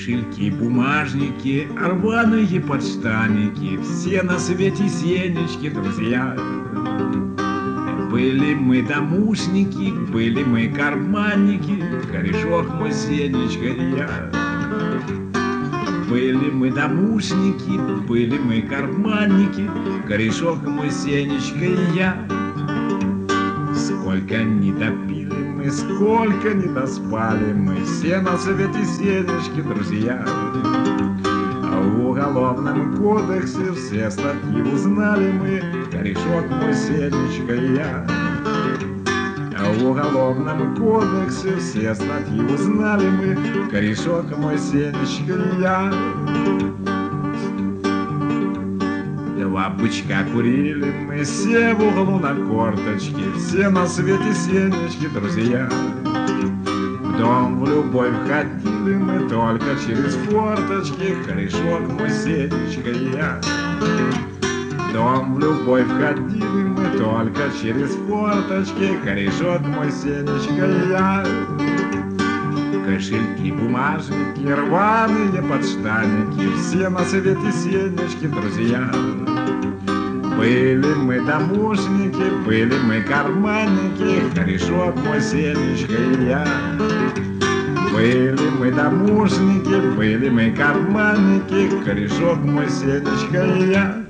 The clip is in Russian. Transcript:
Кошельки, бумажники, рваные подштанники, все на свете Сенечки друзья. Были мы домушники, были мы карманники, корешок мой Сенечка и я. Были мы домушники, были мы карманники, корешок мой Сенечка и я. Сколько не допили мы, сколько не доспали мы, все на свете Сенечки друзья. В уголовном кодексе все статьи узнали мы, корешок мой Сенечка и я. В уголовном кодексе все статьи узнали мы, корешок мой Сенечка и я. Два бычка курили мы, все в углу на корточке, все на свете Сенечки друзья. В дом в любовь ходили мы только через форточки, корешок мой Сенечка и я. В дом в любовь ходили мы только через форточки, корешок мой Сенечка и я. Кошельки, бумажники, рваные подштанники, все на свете Сенечки друзья. Были мы домушники, были мы карманники, корешок мой Сенечка и я. Были мы домушники, были мы карманники, корешок мой Сенечка и я.